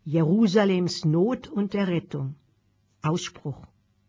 Jerusalems Not und Errettung. Ausspruch.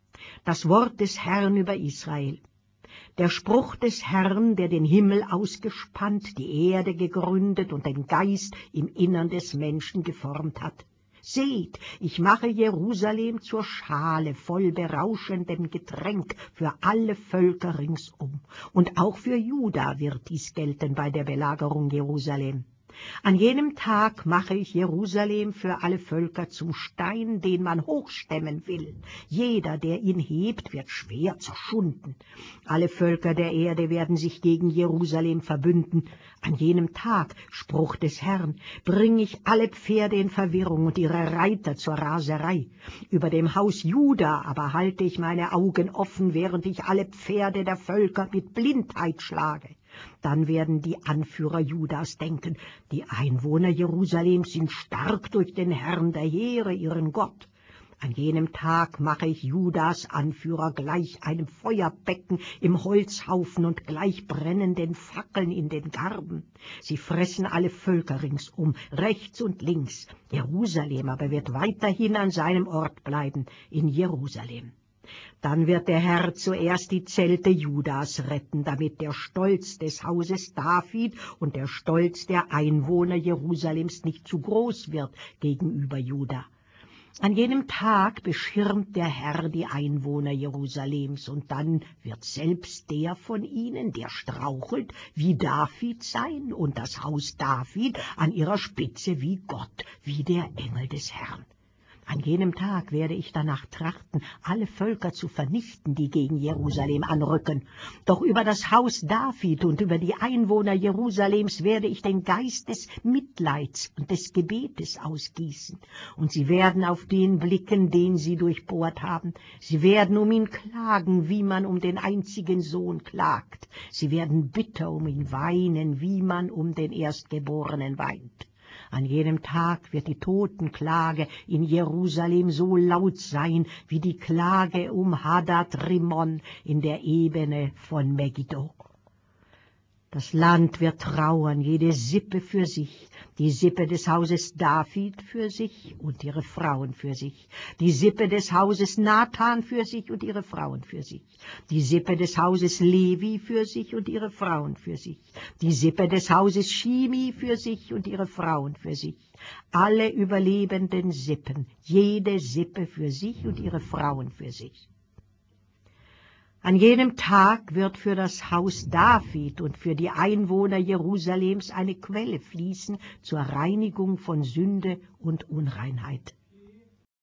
Das Wort des Herrn über Israel. Der Spruch des Herrn, der den Himmel ausgespannt, die Erde gegründet und den Geist im Innern des Menschen geformt hat. Seht, ich mache Jerusalem zur Schale voll berauschendem Getränk für alle Völker ringsum. Und auch für Juda wird dies gelten bei der Belagerung Jerusalem. An jenem Tag mache ich Jerusalem für alle Völker zum Stein, den man hochstemmen will. Jeder, der ihn hebt, wird schwer zerschunden. Alle Völker der Erde werden sich gegen Jerusalem verbünden. An jenem Tag, Spruch des Herrn, bringe ich alle Pferde in Verwirrung und ihre Reiter zur Raserei. Über dem Haus Juda aber halte ich meine Augen offen, während ich alle Pferde der Völker mit Blindheit schlage. Dann werden die Anführer Judas denken, die Einwohner Jerusalems sind stark durch den Herrn der Heere, ihren Gott. An jenem Tag mache ich Judas Anführer gleich einem Feuerbecken im Holzhaufen und gleich brennenden Fackeln in den Garben. Sie fressen alle Völker ringsum, rechts und links. Jerusalem aber wird weiterhin an seinem Ort bleiben, in Jerusalem. Dann wird der Herr zuerst die Zelte Judas retten, damit der Stolz des Hauses David und der Stolz der Einwohner Jerusalems nicht zu groß wird gegenüber Juda. An jenem Tag beschirmt der Herr die Einwohner Jerusalems, und dann wird selbst der von ihnen, der strauchelt, wie David sein, und das Haus David an ihrer Spitze wie Gott, wie der Engel des Herrn. An jenem Tag werde ich danach trachten, alle Völker zu vernichten, die gegen Jerusalem anrücken. Doch über das Haus David und über die Einwohner Jerusalems werde ich den Geist des Mitleids und des Gebetes ausgießen. Und sie werden auf den blicken, den sie durchbohrt haben. Sie werden um ihn klagen, wie man um den einzigen Sohn klagt. Sie werden bitter um ihn weinen, wie man um den Erstgeborenen weint. An jenem Tag wird die Totenklage in Jerusalem so laut sein, wie die Klage um Hadad Rimon in der Ebene von Megiddo. Das Land wird trauern, jede Sippe für sich, die Sippe des Hauses David für sich und ihre Frauen für sich, die Sippe des Hauses Nathan für sich und ihre Frauen für sich, die Sippe des Hauses Levi für sich und ihre Frauen für sich, die Sippe des Hauses Shimi für sich und ihre Frauen für sich, alle überlebenden Sippen, jede Sippe für sich und ihre Frauen für sich. An jenem Tag wird für das Haus David und für die Einwohner Jerusalems eine Quelle fließen zur Reinigung von Sünde und Unreinheit.